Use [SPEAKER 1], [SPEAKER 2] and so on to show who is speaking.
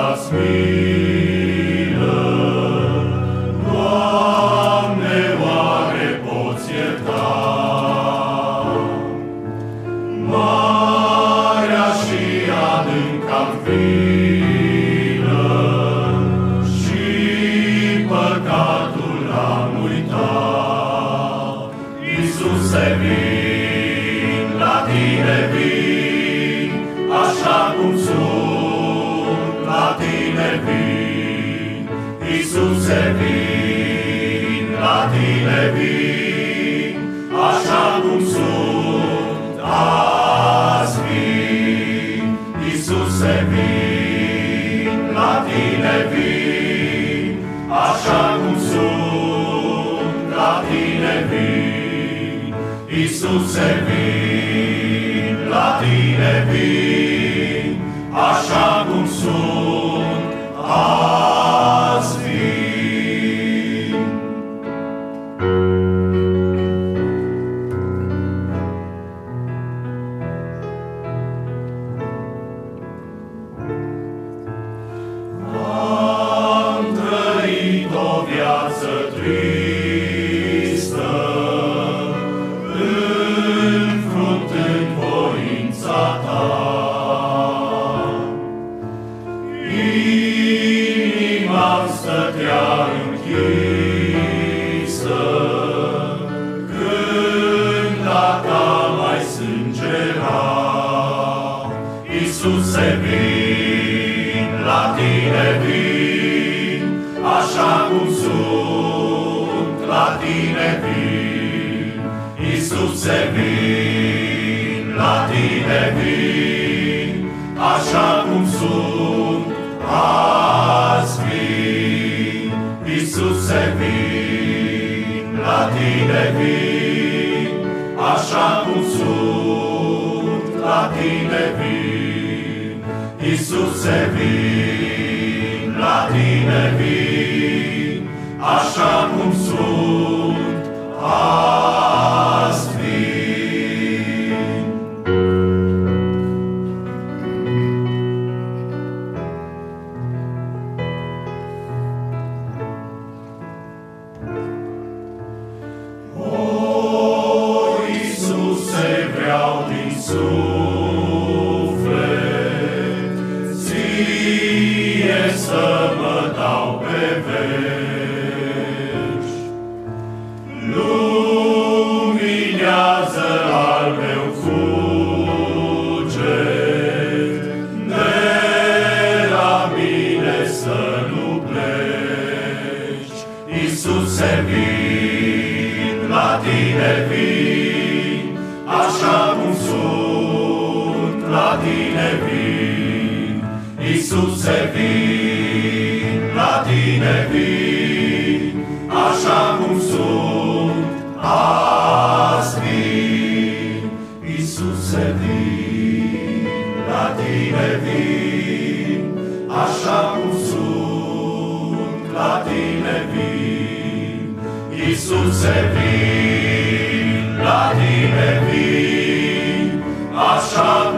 [SPEAKER 1] dați milă. Doamne, oare poți ierta marea și adânca vină și păcatul am uitat? Iisuse, vin la Tine, vin, așa cum sunt, la Tine vin. Iisuse, vin, la Tine vin, așa cum sunt, azi vin. Iisuse, vin, la Tine vin, așa cum sunt, la Tine vin. Iisuse, vin, la Tine vin, așa cum sunt, azi vin. Am trăit o viață tristă, înfruntând voința Ta. Inima-mi stătea închisă când la Ta mai sângera. Iisuse, vin, la Tine vin, așa cum sunt, la Tine vin. Iisuse, vin, la Tine vin, așa cum sunt, azi vin. Iisuse, vin, la Tine vin, așa cum sunt, la Tine vin. Iisuse, vin, la Tine vin, așa cum sunt, azi vin. O, Iisuse, vreau din suflet Ție să mă dau pe veci. Luminează al meu cuget, de la mine să nu pleci. Iisuse, vin, la Tine vin, așa cum sunt, la Tine vin. Iisuse, vin, la Tine vin, așa cum sunt, azi vin. Iisuse, vin, la Tine vin, așa cum sunt, la Tine vin. Iisuse, vin, la Tine vin, așa